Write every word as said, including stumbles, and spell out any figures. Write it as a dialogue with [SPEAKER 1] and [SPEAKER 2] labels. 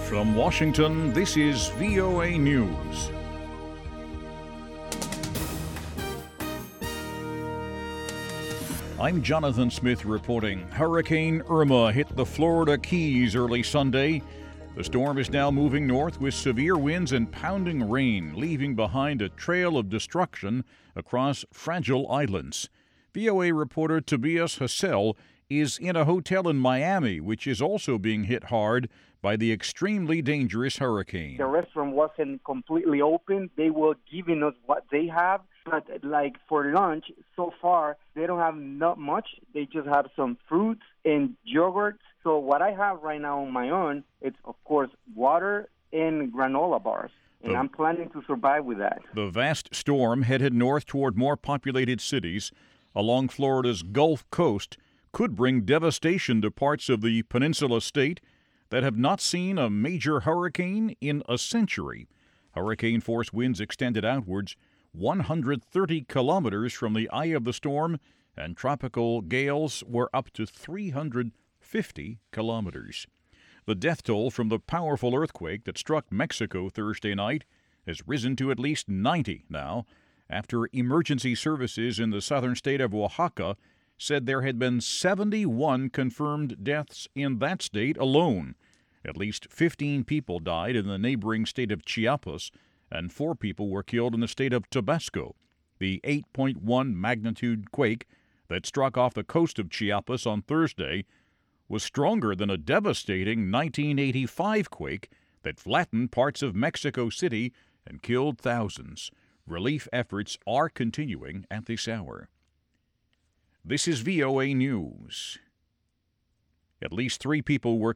[SPEAKER 1] From Washington, this is V O A News. I'm Jonathan Smith reporting. Hurricane Irma hit the Florida Keys early Sunday. The storm is now moving north with severe winds and pounding rain, leaving behind a trail of destruction across fragile islands. V O A reporter Tobias Hassel is in a hotel in Miami, which is also being hit hard by the extremely dangerous hurricane.
[SPEAKER 2] The restaurant wasn't completely open. They were giving us what they have, but like for lunch, so far, they don't have not much. They just have some fruits and yogurt. So what I have right now on my own, it's, of course, water and granola bars. And the, I'm planning to survive with that.
[SPEAKER 1] The vast storm headed north toward more populated cities along Florida's Gulf Coast could bring devastation to parts of the peninsula state that have not seen a major hurricane in a century. Hurricane-force winds extended outwards one hundred thirty kilometers from the eye of the storm, and tropical gales were up to three hundred fifty kilometers. The death toll from the powerful earthquake that struck Mexico Thursday night has risen to at least ninety now, after emergency services in the southern state of Oaxaca said there had been seventy-one confirmed deaths in that state alone. At least fifteen people died in the neighboring state of Chiapas, and four people were killed in the state of Tabasco. The eight point one magnitude quake that struck off the coast of Chiapas on Thursday was stronger than a devastating nineteen eighty-five quake that flattened parts of Mexico City and killed thousands. Relief efforts are continuing at this hour. This is V O A News. At least three people were